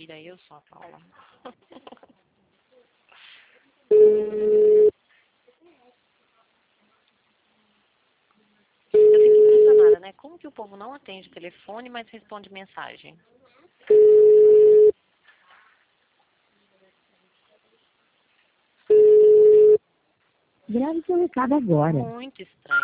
Mentira, eu sou a Paula. Eu fico impressionada, né? Como que o povo não atende o telefone, mas responde mensagem? Grave seu recado agora. Muito estranho.